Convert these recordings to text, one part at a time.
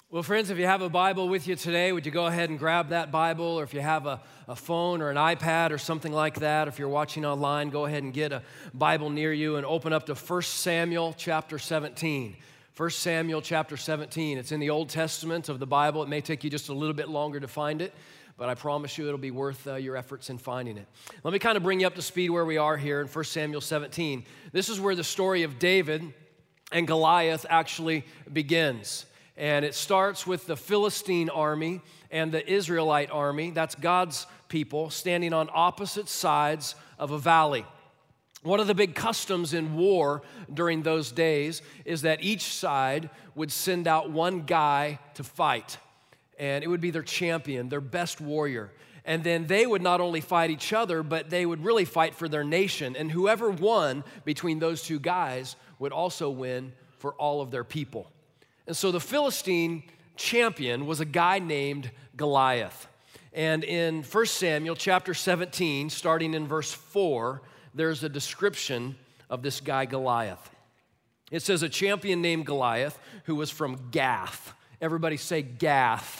Well, friends, if you have a Bible with you today, would you go ahead and grab that Bible? Or if you have a phone or an iPad or something like that, if you're watching online, go ahead and get a Bible near you and open up to 1 Samuel chapter 17. 1 Samuel chapter 17. It's in the Old Testament of the Bible. It may take you just a little bit longer to find it, but I promise you it'll be worth your efforts in finding it. Let me kind of bring you up to speed where we are here in 1 Samuel 17. This is where the story of David and Goliath actually begins. And it starts with the Philistine army and the Israelite army. That's God's people standing on opposite sides of a valley. One of the big customs in war during those days is that each side would send out one guy to fight. And it would be their champion, their best warrior. And then they would not only fight each other, but they would really fight for their nation. And whoever won between those two guys would also win for all of their people. And so the Philistine champion was a guy named Goliath. And in 1 Samuel chapter 17, starting in verse 4, there's a description of this guy Goliath. It says, a champion named Goliath who was from Gath. Everybody say Gath.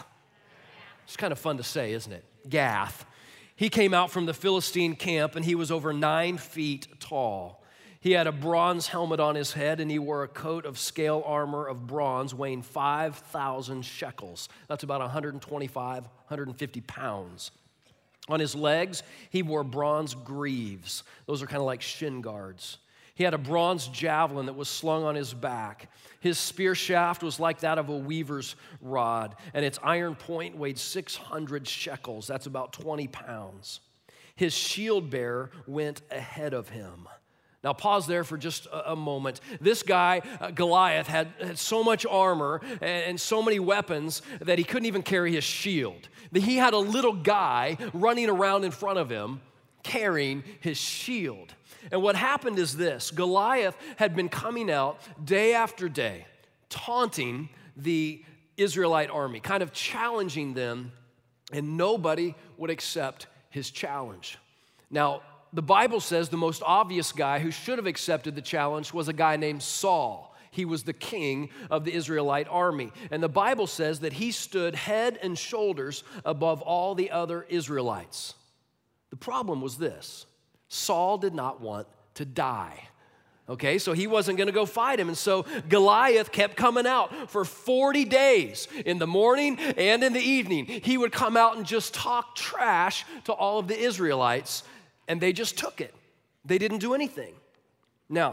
It's kind of fun to say, isn't it? Gath. He came out from the Philistine camp and he was over 9 feet tall. He had a bronze helmet on his head, and he wore a coat of scale armor of bronze weighing 5,000 shekels. That's about 125, 150 pounds. On his legs, he wore bronze greaves. Those are kind of like shin guards. He had a bronze javelin that was slung on his back. His spear shaft was like that of a weaver's rod, and its iron point weighed 600 shekels. That's about 20 pounds. His shield bearer went ahead of him. Now pause there for just a moment. This guy, Goliath, had so much armor and so many weapons that he couldn't even carry his shield. He had a little guy running around in front of him carrying his shield. And what happened is this. Goliath had been coming out day after day, taunting the Israelite army, kind of challenging them, and nobody would accept his challenge. Now, the Bible says the most obvious guy who should have accepted the challenge was a guy named Saul. He was the king of the Israelite army. And the Bible says that he stood head and shoulders above all the other Israelites. The problem was this: Saul did not want to die. Okay, so he wasn't going to go fight him. And so Goliath kept coming out for 40 days. In the morning and in the evening, he would come out and just talk trash to all of the Israelites. And they just took it. They didn't do anything. Now,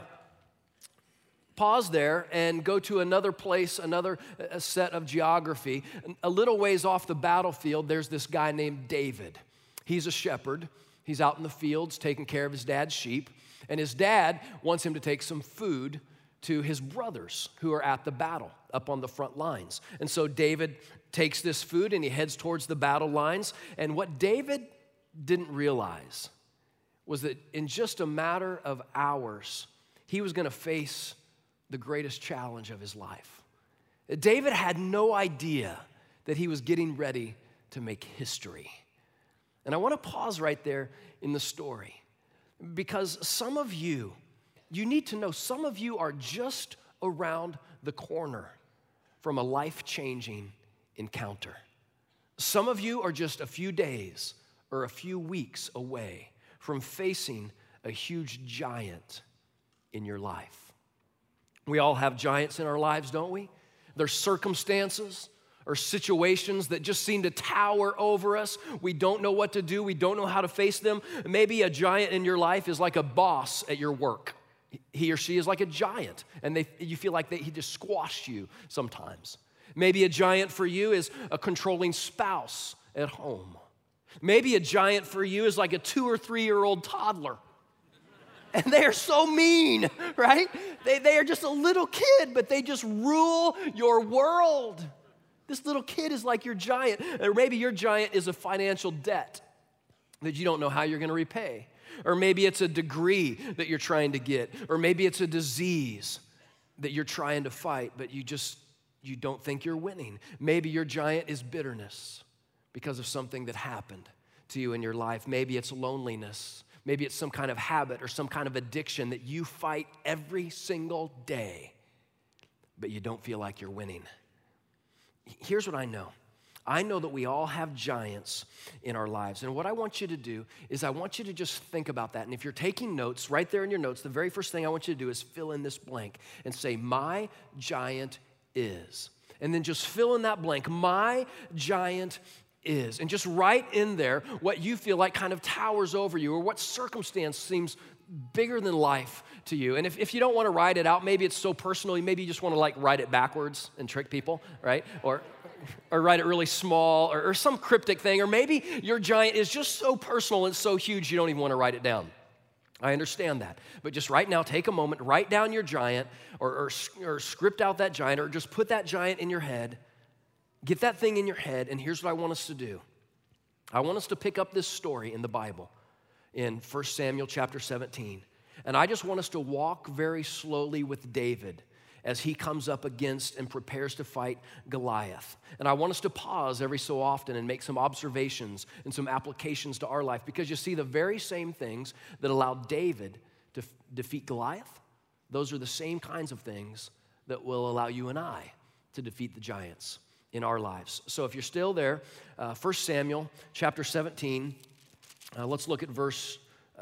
pause there and go to another place, another set of geography. A little ways off the battlefield, there's this guy named David. He's a shepherd. He's out in the fields taking care of his dad's sheep. And his dad wants him to take some food to his brothers who are at the battle up on the front lines. And so David takes this food and he heads towards the battle lines. And what David didn't realize was that in just a matter of hours, he was going to face the greatest challenge of his life. David had no idea that he was getting ready to make history. And I want to pause right there in the story, because some of you need to know, some of you are just around the corner from a life-changing encounter. Some of you are just a few days or a few weeks away from facing a huge giant in your life. We all have giants in our lives, don't we? There's circumstances or situations that just seem to tower over us. We don't know what to do. We don't know how to face them. Maybe a giant in your life is like a boss at your work. He or she is like a giant, and you feel like he just squashed you sometimes. Maybe a giant for you is a controlling spouse at home. Maybe a giant for you is like a 2 or 3-year-old toddler. And they are so mean, right? They are just a little kid, but they just rule your world. This little kid is like your giant. Or maybe your giant is a financial debt that you don't know how you're going to repay. Or maybe it's a degree that you're trying to get. Or maybe it's a disease that you're trying to fight, but you don't think you're winning. Maybe your giant is bitterness because of something that happened to you in your life. Maybe it's loneliness. Maybe it's some kind of habit or some kind of addiction that you fight every single day, but you don't feel like you're winning. Here's what I know. I know that we all have giants in our lives. And what I want you to do is I want you to just think about that. And if you're taking notes, right there in your notes, the very first thing I want you to do is fill in this blank and say, my giant is. And then just fill in that blank, my giant is. And just write in there what you feel like kind of towers over you or what circumstance seems bigger than life to you. And if you don't want to write it out, maybe it's so personal, maybe you just want to like write it backwards and trick people, right? Or write it really small or some cryptic thing. Or maybe your giant is just so personal and so huge you don't even want to write it down. I understand that. But just right now, take a moment, write down your giant or script out that giant or just put that giant in your head. Get that thing in your head, and here's what I want us to do. I want us to pick up this story in the Bible in 1 Samuel chapter 17. And I just want us to walk very slowly with David as he comes up against and prepares to fight Goliath. And I want us to pause every so often and make some observations and some applications to our life, because you see the very same things that allowed David to defeat Goliath, those are the same kinds of things that will allow you and I to defeat the giants in our lives. So if you're still there, 1 Samuel chapter 17, let's look at verse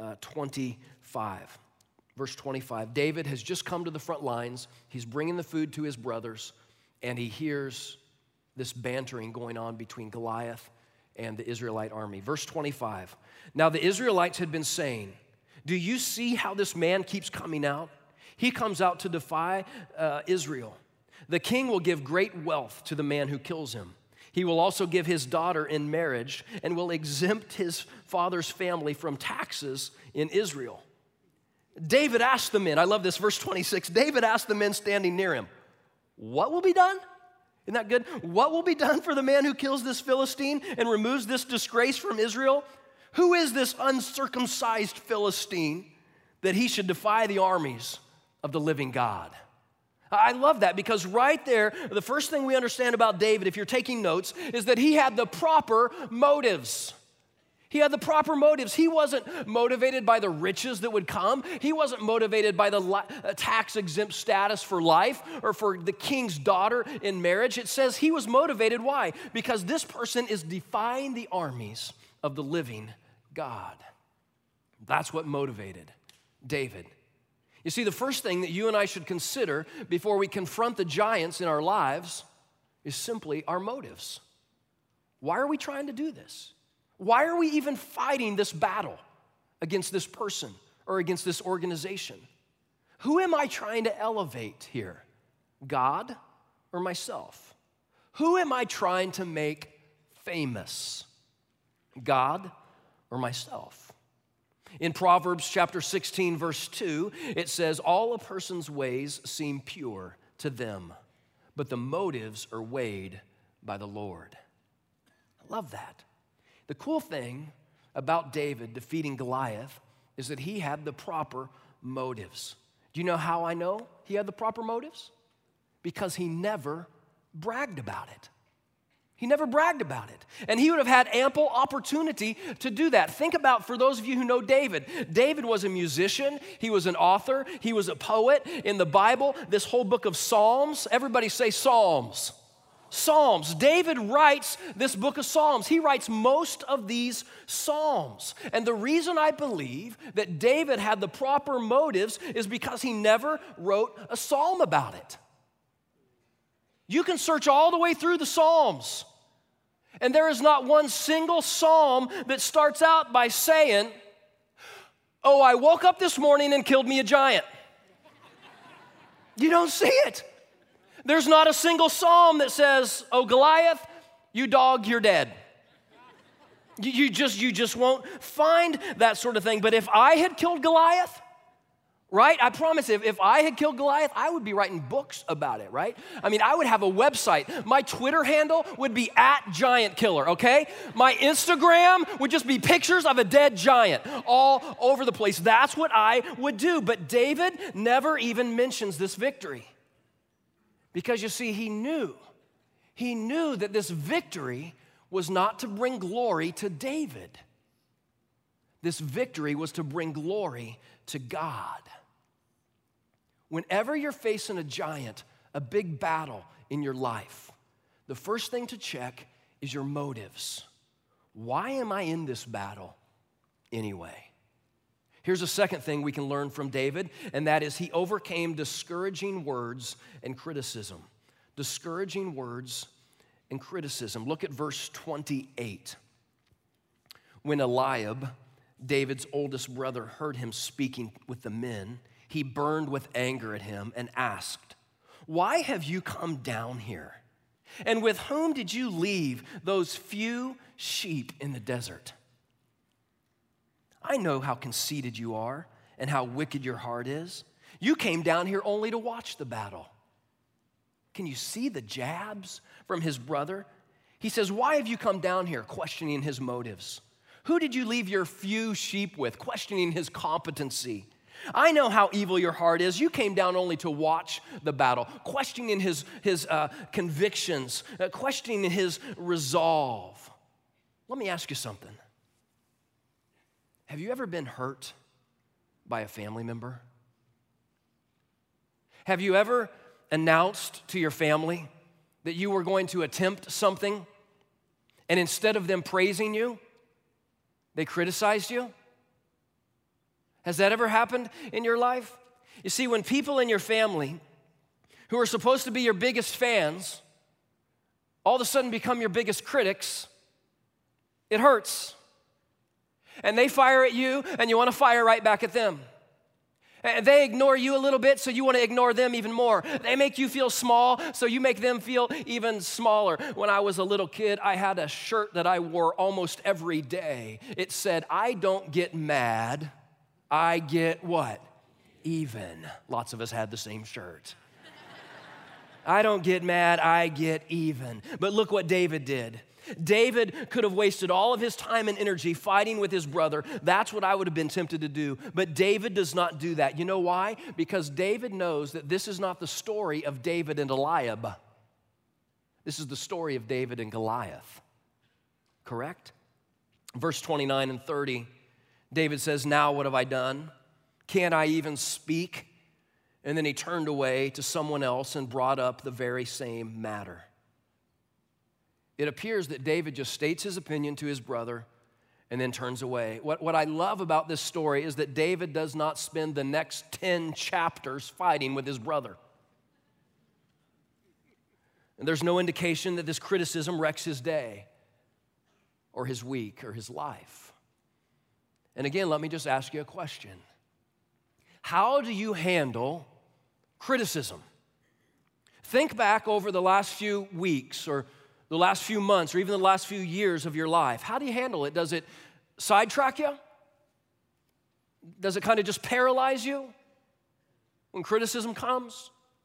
25. Verse 25, David has just come to the front lines. He's bringing the food to his brothers, and he hears this bantering going on between Goliath and the Israelite army. Verse 25, now the Israelites had been saying, do you see how this man keeps coming out? He comes out to defy Israel. The king will give great wealth to the man who kills him. He will also give his daughter in marriage and will exempt his father's family from taxes in Israel. David asked the men, I love this, verse 26, David asked the men standing near him, what will be done? Isn't that good? What will be done for the man who kills this Philistine and removes this disgrace from Israel? Who is this uncircumcised Philistine that he should defy the armies of the living God? I love that, because right there, the first thing we understand about David, if you're taking notes, is that he had the proper motives. He had the proper motives. He wasn't motivated by the riches that would come. He wasn't motivated by the tax-exempt status for life or for the king's daughter in marriage. It says he was motivated. Why? Because this person is defying the armies of the living God. That's what motivated David. You see, the first thing that you and I should consider before we confront the giants in our lives is simply our motives. Why are we trying to do this? Why are we even fighting this battle against this person or against this organization? Who am I trying to elevate here? God or myself? Who am I trying to make famous? God or myself? In Proverbs chapter 16, verse 2, it says, all a person's ways seem pure to them, but the motives are weighed by the Lord. I love that. The cool thing about David defeating Goliath is that he had the proper motives. Do you know how I know he had the proper motives? Because he never bragged about it. He never bragged about it. And he would have had ample opportunity to do that. Think about, for those of you who know David, David was a musician, he was an author, he was a poet. In the Bible, this whole book of Psalms, everybody say Psalms. Psalms. David writes this book of Psalms. He writes most of these Psalms. And the reason I believe that David had the proper motives is because he never wrote a psalm about it. You can search all the way through the Psalms, and there is not one single psalm that starts out by saying, oh, I woke up this morning and killed me a giant. You don't see it. There's not a single psalm that says, oh, Goliath, you dog, you're dead. You just won't find that sort of thing. But if I had killed Goliath, right? I promise if I had killed Goliath, I would be writing books about it, right? I mean, I would have a website. My Twitter handle would be @GiantKiller, okay? My Instagram would just be pictures of a dead giant all over the place. That's what I would do. But David never even mentions this victory. Because you see, he knew that this victory was not to bring glory to David. This victory was to bring glory to God. Whenever you're facing a giant, a big battle in your life, the first thing to check is your motives. Why am I in this battle anyway? Here's a second thing we can learn from David, and that is he overcame discouraging words and criticism. Discouraging words and criticism. Look at verse 28. When Eliab, David's oldest brother, heard him speaking with the men, he burned with anger at him and asked, "Why have you come down here? And with whom did you leave those few sheep in the desert? I know how conceited you are and how wicked your heart is. You came down here only to watch the battle." Can you see the jabs from his brother? He says, "Why have you come down here?" Questioning his motives. "Who did you leave your few sheep with?" Questioning his competency. "I know how evil your heart is. You came down only to watch the battle." Questioning his convictions, questioning his resolve. Let me ask you something. Have you ever been hurt by a family member? Have you ever announced to your family that you were going to attempt something, and instead of them praising you, they criticized you? Has that ever happened in your life? You see, when people in your family who are supposed to be your biggest fans all of a sudden become your biggest critics, it hurts. And they fire at you, and you want to fire right back at them. And they ignore you a little bit, so you want to ignore them even more. They make you feel small, so you make them feel even smaller. When I was a little kid, I had a shirt that I wore almost every day. It said, "I don't get mad, I get" what? Even. Lots of us had the same shirt. I don't get mad, I get even. But look what David did. David could have wasted all of his time and energy fighting with his brother. That's what I would have been tempted to do. But David does not do that. You know why? Because David knows that this is not the story of David and Eliab. This is the story of David and Goliath. Correct? Verse 29 and 30, David says, "Now what have I done? Can't I even speak?" And then he turned away to someone else and brought up the very same matter. It appears that David just states his opinion to his brother and then turns away. What I love about this story is that David does not spend the next 10 chapters fighting with his brother. And there's no indication that this criticism wrecks his day or his week or his life. And again, let me just ask you a question. How do you handle criticism? Think back over the last few weeks or the last few months or even the last few years of your life. How do you handle it? Does it sidetrack you? Does it kind of just paralyze you when criticism comes?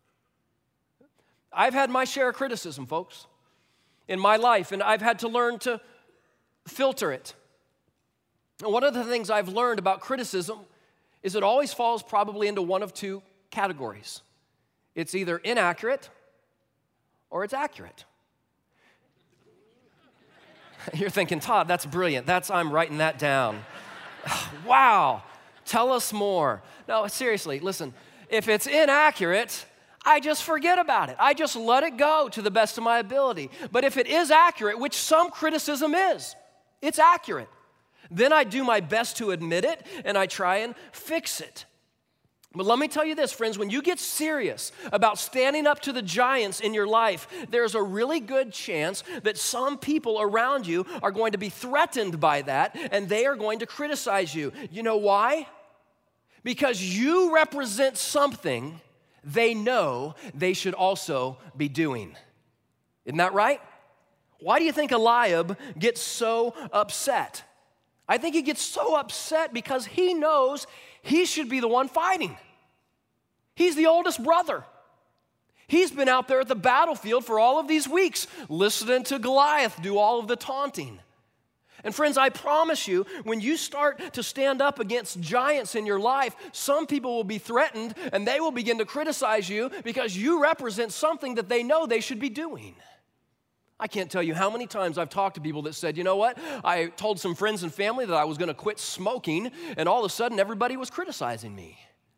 I've had my share of criticism, folks, in my life, and I've had to learn to filter it. And one of the things I've learned about criticism is it always falls probably into one of two categories. It's either inaccurate or it's accurate. You're thinking, "Todd, that's brilliant. I'm writing that down." Wow, tell us more. No, seriously, listen, if it's inaccurate, I just forget about it. I just let it go to the best of my ability. But if it is accurate, which some criticism is, it's accurate, then I do my best to admit it and I try and fix it. But let me tell you this, friends, when you get serious about standing up to the giants in your life, there's a really good chance that some people around you are going to be threatened by that and they are going to criticize you. You know why? Because you represent something they know they should also be doing. Isn't that right? Why do you think Eliab gets so upset? I think he gets so upset because he knows he should be the one fighting. He's the oldest brother. He's been out there at the battlefield for all of these weeks, listening to Goliath do all of the taunting. And friends, I promise you, when you start to stand up against giants in your life, some people will be threatened and they will begin to criticize you because you represent something that they know they should be doing. I can't tell you how many times I've talked to people that said, "You know what? I told some friends and family that I was going to quit smoking, and all of a sudden everybody was criticizing me."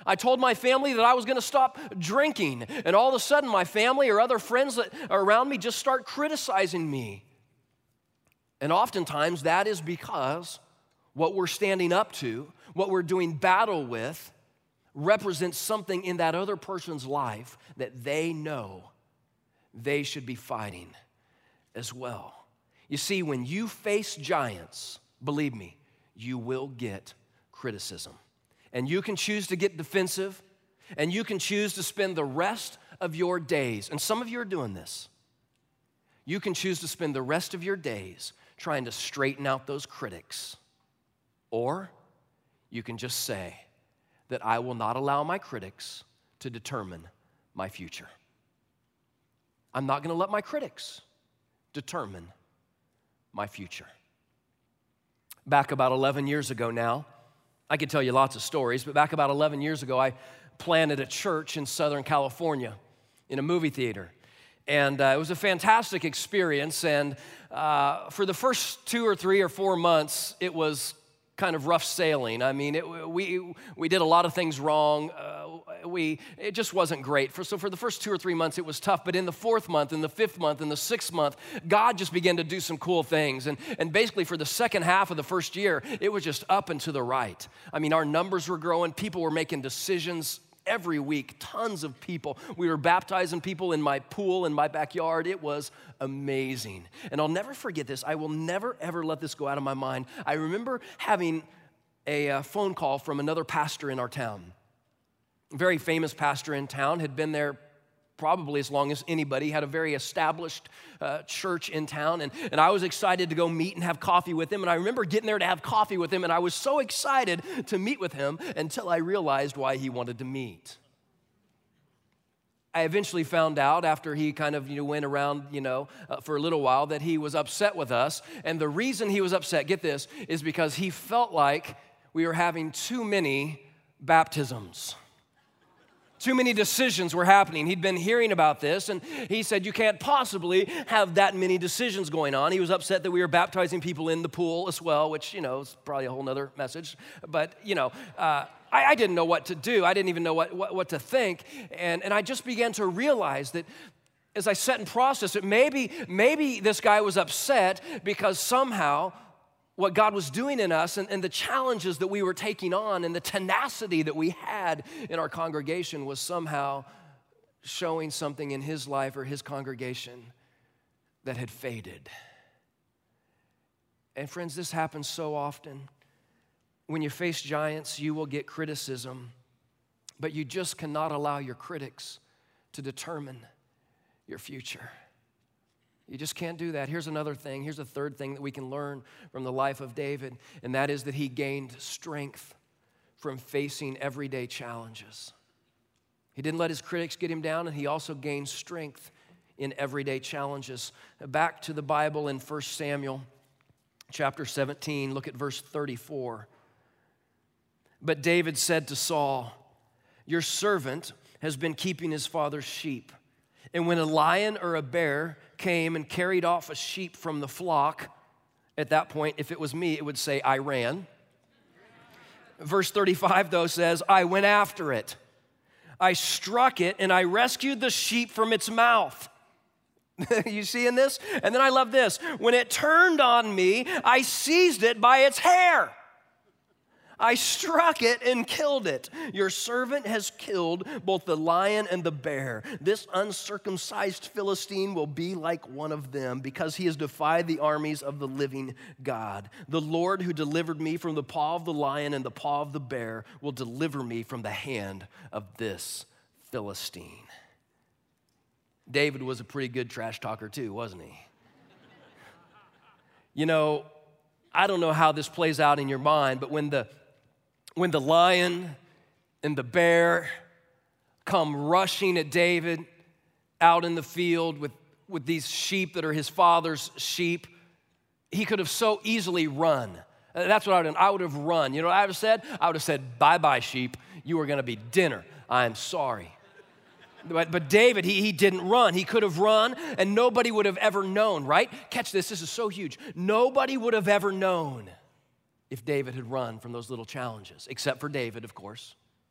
I told my family that I was going to stop drinking, and all of a sudden my family or other friends that are around me just start criticizing me. And oftentimes that is because what we're standing up to, what we're doing battle with, represents something in that other person's life that they know they should be fighting as well. You see, when you face giants, believe me, you will get criticism. And you can choose to get defensive, and you can choose to spend the rest of your days, and some of you are doing this. You can choose to spend the rest of your days trying to straighten out those critics. Or you can just say that I will not allow my critics to determine my future. I'm not going to let my critics determine my future. Back about 11 years ago now, I could tell you lots of stories, but back about 11 years ago, I planted a church in Southern California in a movie theater. And it was a fantastic experience. And for the first 2 or 3 or 4 months, it was kind of rough sailing. I mean, we did a lot of things wrong. It just wasn't great. So for the first 2 or 3 months, it was tough. But in the 4th month, in the 5th month, in the 6th month, God just began to do some cool things. And basically for the second half of the first year, it was just up and to the right. I mean, our numbers were growing. People were making decisions every week, tons of people. We were baptizing people in my pool in my backyard. It was amazing. And I'll never forget this. I will never, ever let this go out of my mind. I remember having a phone call from another pastor in our town. A very famous pastor in town, had been there probably as long as anybody, had a very established church in town, and I was excited to go meet and have coffee with him, and I remember getting there to have coffee with him, and I was so excited to meet with him until I realized why he wanted to meet. I eventually found out after he kind of went around for a little while that he was upset with us, and the reason he was upset, get this, is because he felt like we were having too many baptisms. Too many decisions were happening. He'd been hearing about this, and he said, you can't possibly have that many decisions going on. He was upset that we were baptizing people in the pool as well, which, is probably a whole nother message. But, I didn't know what to do. I didn't even know what to think. And I just began to realize that as I sat and processed it, maybe this guy was upset because somehow what God was doing in us and the challenges that we were taking on and the tenacity that we had in our congregation was somehow showing something in his life or his congregation that had faded. And friends, this happens so often. When you face giants, you will get criticism, but you just cannot allow your critics to determine your future. You just can't do that. Here's another thing. Here's a third thing that we can learn from the life of David, and that is that he gained strength from facing everyday challenges. He didn't let his critics get him down, and he also gained strength in everyday challenges. Back to the Bible in 1 Samuel chapter 17, look at verse 34. But David said to Saul, your servant has been keeping his father's sheep. And when a lion or a bear came and carried off a sheep from the flock, at that point, if it was me, it would say, I ran. Verse 35, though, says, I went after it. I struck it, and I rescued the sheep from its mouth. You seeing this? And then I love this. When it turned on me, I seized it by its hair. I struck it and killed it. Your servant has killed both the lion and the bear. This uncircumcised Philistine will be like one of them because he has defied the armies of the living God. The Lord who delivered me from the paw of the lion and the paw of the bear will deliver me from the hand of this Philistine. David was a pretty good trash talker too, wasn't he? I don't know how this plays out in your mind, but when the lion and the bear come rushing at David out in the field with these sheep that are his father's sheep, he could have so easily run. That's what I would have done. I would have run. You know what I would have said? I would have said, bye-bye, sheep. You are going to be dinner. I'm sorry. But David, he didn't run. He could have run, and nobody would have ever known, right? Catch this. This is so huge. Nobody would have ever known if David had run from those little challenges, except for David, of course.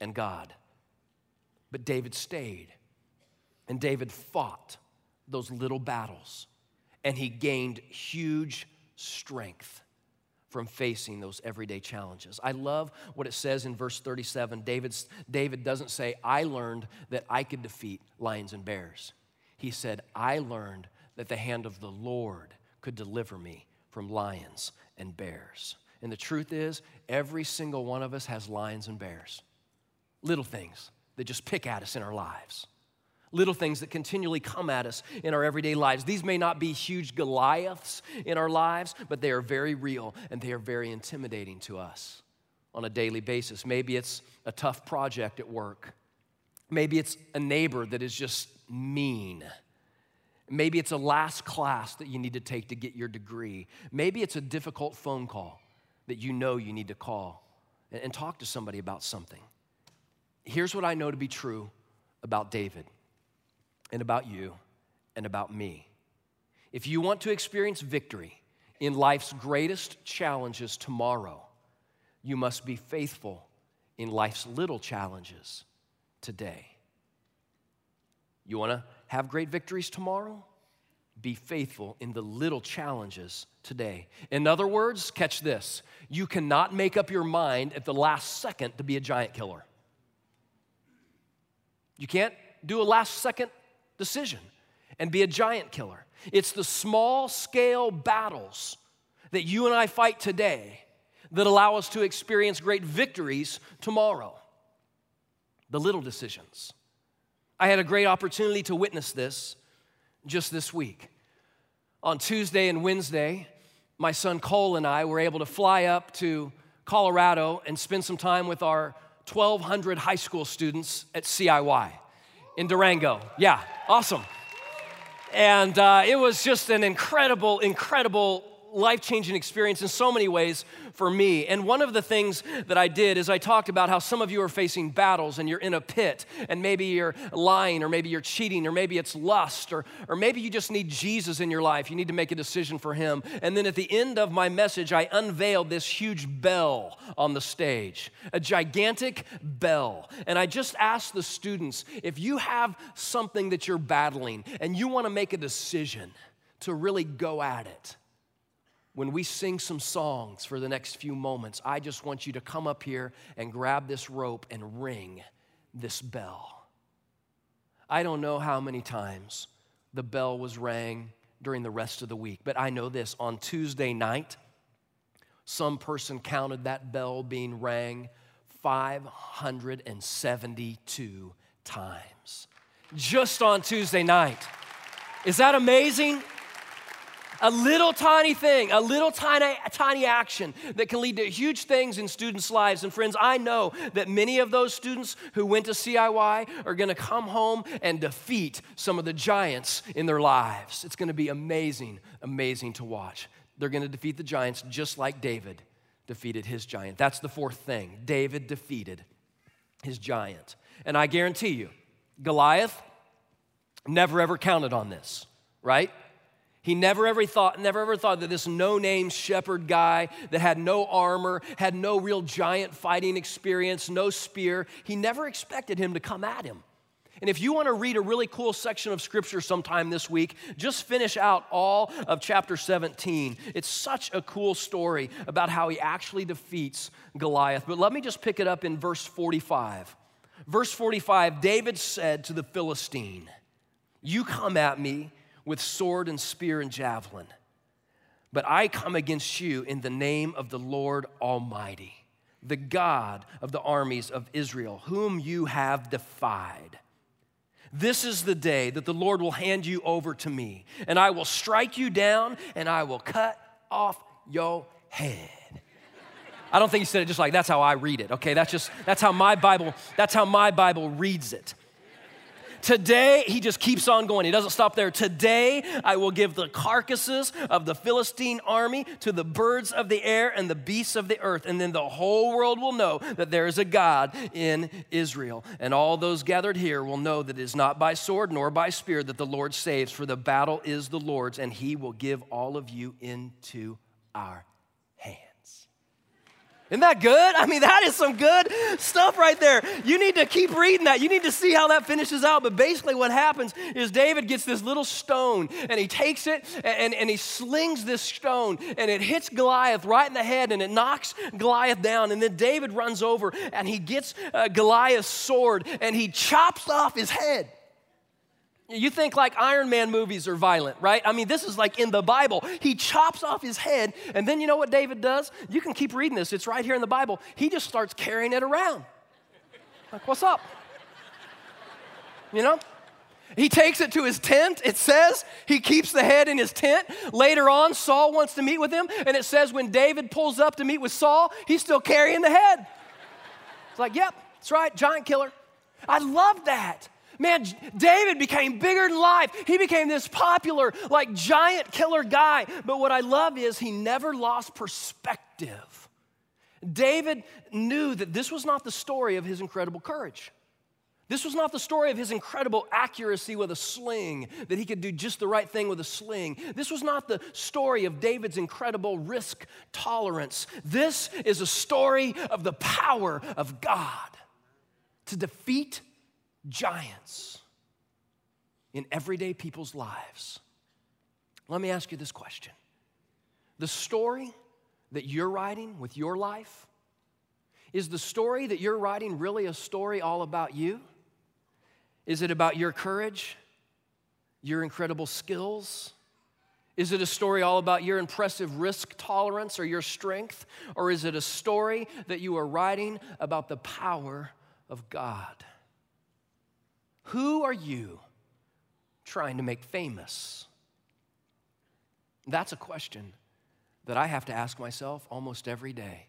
and God. But David stayed, and David fought those little battles, and he gained huge strength from facing those everyday challenges. I love what it says in verse 37. David doesn't say, I learned that I could defeat lions and bears. He said, I learned that the hand of the Lord could deliver me from lions and bears. And the truth is, every single one of us has lions and bears. Little things that just pick at us in our lives. Little things that continually come at us in our everyday lives. These may not be huge Goliaths in our lives, but they are very real and they are very intimidating to us on a daily basis. Maybe it's a tough project at work. Maybe it's a neighbor that is just mean. Maybe it's a last class that you need to take to get your degree. Maybe it's a difficult phone call that you know you need to call and talk to somebody about something. Here's what I know to be true about David and about you and about me. If you want to experience victory in life's greatest challenges tomorrow, you must be faithful in life's little challenges today. You want to have great victories tomorrow? Be faithful in the little challenges today. In other words, catch this. You cannot make up your mind at the last second to be a giant killer. You can't do a last second decision and be a giant killer. It's the small scale battles that you and I fight today that allow us to experience great victories tomorrow. The little decisions. I had a great opportunity to witness this just this week. On Tuesday and Wednesday, my son Cole and I were able to fly up to Colorado and spend some time with our 1,200 high school students at CIY in Durango. Yeah, awesome. And it was just an incredible life-changing experience in so many ways for me. And one of the things that I did is I talked about how some of you are facing battles and you're in a pit, and maybe you're lying, or maybe you're cheating, or maybe it's lust, or maybe you just need Jesus in your life. You need to make a decision for him. And then at the end of my message, I unveiled this huge bell on the stage, a gigantic bell. And I just asked the students, if you have something that you're battling and you want to make a decision to really go at it, when we sing some songs for the next few moments, I just want you to come up here and grab this rope and ring this bell. I don't know how many times the bell was rang during the rest of the week, but I know this. On Tuesday night, some person counted that bell being rang 572 times. Just on Tuesday night. Is that amazing? A little tiny thing, a little tiny action that can lead to huge things in students' lives. And friends, I know that many of those students who went to CIY are going to come home and defeat some of the giants in their lives. It's going to be amazing to watch. They're going to defeat the giants just like David defeated his giant. That's the fourth thing. David defeated his giant. And I guarantee you, Goliath never ever counted on this, right? He never ever thought that this no-name shepherd guy that had no armor, had no real giant fighting experience, no spear, he never expected him to come at him. And if you want to read a really cool section of Scripture sometime this week, just finish out all of chapter 17. It's such a cool story about how he actually defeats Goliath. But let me just pick it up in verse 45. Verse 45, David said to the Philistine, "You come at me with sword and spear and javelin, but I come against you in the name of the Lord Almighty, the God of the armies of Israel, whom you have defied. This is the day that the Lord will hand you over to me, and I will strike you down, and I will cut off your head." I don't think he said it just like that's how I read it. Okay, that's how my Bible reads it. Today, he just keeps on going. He doesn't stop there. Today, I will give the carcasses of the Philistine army to the birds of the air and the beasts of the earth. And then the whole world will know that there is a God in Israel. And all those gathered here will know that it is not by sword nor by spear that the Lord saves, for the battle is the Lord's, and he will give all of you into our hands. Isn't that good? I mean, that is some good stuff right there. You need to keep reading that. You need to see how that finishes out. But basically what happens is David gets this little stone, and he takes it, and he slings this stone, and it hits Goliath right in the head, and it knocks Goliath down. And then David runs over, and he gets Goliath's sword, and he chops off his head. You think like Iron Man movies are violent, right? I mean, this is like in the Bible. He chops off his head, and then you know what David does? You can keep reading this. It's right here in the Bible. He just starts carrying it around. Like, what's up? You know? He takes it to his tent, it says. He keeps the head in his tent. Later on, Saul wants to meet with him, and it says when David pulls up to meet with Saul, he's still carrying the head. It's like, yep, that's right, giant killer. I love that. Man, David became bigger than life. He became this popular, like giant killer guy. But what I love is he never lost perspective. David knew that this was not the story of his incredible courage. This was not the story of his incredible accuracy with a sling, that he could do just the right thing with a sling. This was not the story of David's incredible risk tolerance. This is a story of the power of God to defeat giants in everyday people's lives. Let me ask you this question. The story that you're writing with your life, is the story that you're writing really a story all about you? Is it about your courage, your incredible skills? Is it a story all about your impressive risk tolerance or your strength? Or is it a story that you are writing about the power of God? Who are you trying to make famous? That's a question that I have to ask myself almost every day.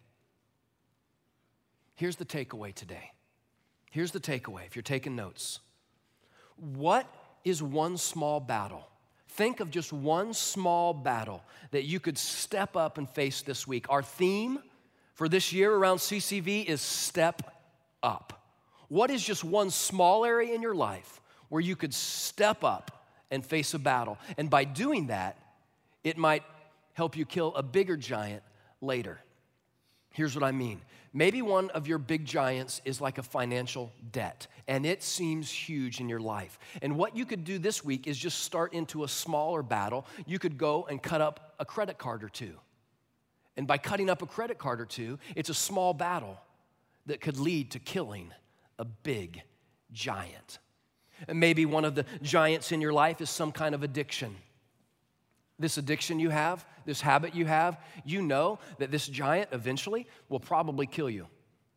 Here's the takeaway today. Here's the takeaway if you're taking notes. What is one small battle? Think of just one small battle that you could step up and face this week. Our theme for this year around CCV is Step Up. What is just one small area in your life where you could step up and face a battle? And by doing that, it might help you kill a bigger giant later. Here's what I mean. Maybe one of your big giants is like a financial debt, and it seems huge in your life. And what you could do this week is just start into a smaller battle. You could go and cut up a credit card or two. And by cutting up a credit card or two, it's a small battle that could lead to killing a big giant. And maybe one of the giants in your life is some kind of addiction. This addiction you have, this habit you have, you know that this giant eventually will probably kill you.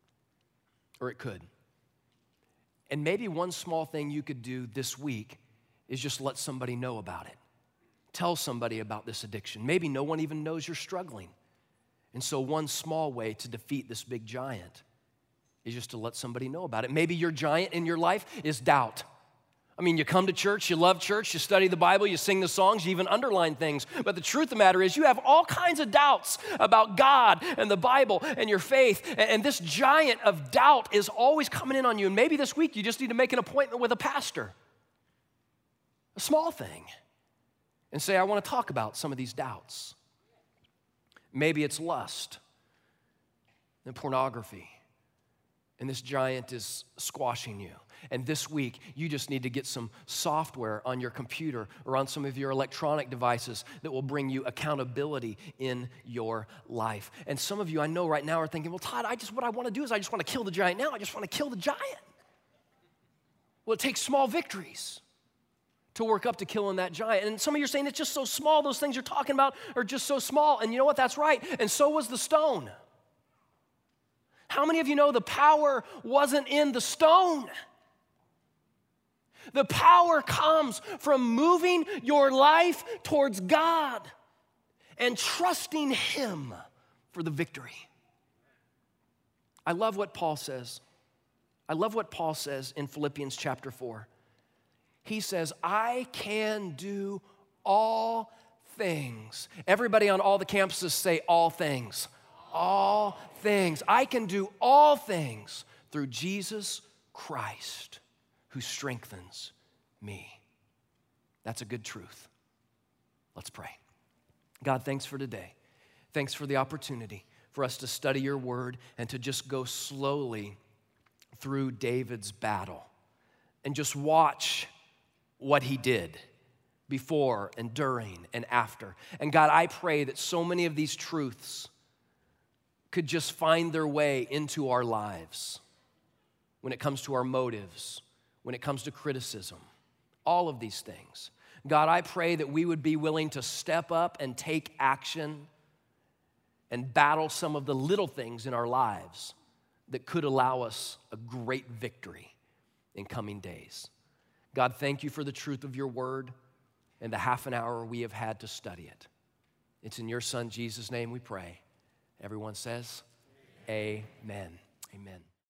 Or it could. And maybe one small thing you could do this week is just let somebody know about it. Tell somebody about this addiction. Maybe no one even knows you're struggling. And so one small way to defeat this big giant is just to let somebody know about it. Maybe your giant in your life is doubt. I mean, you come to church, you love church, you study the Bible, you sing the songs, you even underline things. But the truth of the matter is you have all kinds of doubts about God and the Bible and your faith. And this giant of doubt is always coming in on you. And maybe this week you just need to make an appointment with a pastor. A small thing. And say, I want to talk about some of these doubts. Maybe it's lust and pornography. And this giant is squashing you. And this week, you just need to get some software on your computer or on some of your electronic devices that will bring you accountability in your life. And some of you, I know right now, are thinking, well, Todd, what I want to do is I just want to kill the giant now. I just want to kill the giant. Well, it takes small victories to work up to killing that giant. And some of you are saying it's just so small. Those things you're talking about are just so small. And you know what? That's right. And so was the stone. How many of you know the power wasn't in the stone? The power comes from moving your life towards God and trusting Him for the victory. I love what Paul says. I love what Paul says in Philippians chapter 4. He says, I can do all things. Everybody on all the campuses say all things. All things. I can do all things through Jesus Christ who strengthens me. That's a good truth. Let's pray. God, thanks for today. Thanks for the opportunity for us to study your word and to just go slowly through David's battle and just watch what he did before and during and after. And God, I pray that so many of these truths could just find their way into our lives when it comes to our motives, when it comes to criticism, all of these things. God, I pray that we would be willing to step up and take action and battle some of the little things in our lives that could allow us a great victory in coming days. God, thank you for the truth of your word and the half an hour we have had to study it. It's in your Son, Jesus' name we pray. Everyone says, amen. Amen.